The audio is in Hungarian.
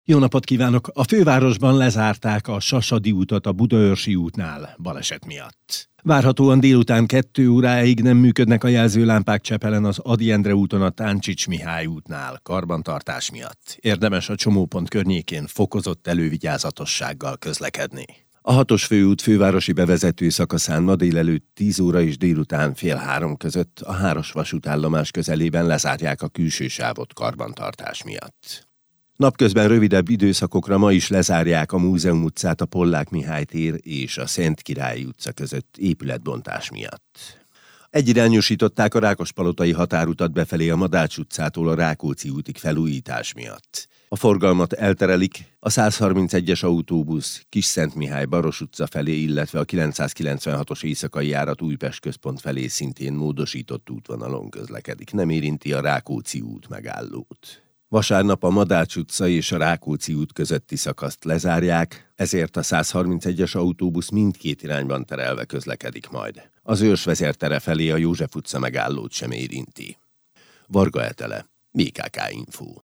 Jó napot kívánok! A fővárosban lezárták a Sasadi utat a Budaörsi útnál baleset miatt. Várhatóan délután 2 óráig nem működnek a jelzőlámpák Csepelen az Ady Endre úton a Táncsics Mihály útnál karbantartás miatt. Érdemes a csomópont környékén fokozott elővigyázatossággal közlekedni. A 6-os főút fővárosi bevezető szakaszán ma délelőtt 10 óra és délután fél 3 között a 3-as vasútállomás közelében lezárják a külső sávot karbantartás miatt. Napközben rövidebb időszakokra ma is lezárják a Múzeum utcát a Pollák Mihály tér és a Szent Király utca között épületbontás miatt. Egyirányosították a Rákospalotai határutat befelé a Madács utcától a Rákóczi útig felújítás miatt. A forgalmat elterelik a 131-es autóbusz Kisszentmihály Baros utca felé, illetve a 996-os éjszakai járat Újpest központ felé szintén módosított útvonalon közlekedik, nem érinti a Rákóczi út megállót. Vasárnap a Madács utca és a Rákóczi út közötti szakaszt lezárják, ezért a 131-es autóbusz mindkét irányban terelve közlekedik majd. Az Őrs vezértere felé a József utca megállót sem érinti. Varga Etele, BKK Info.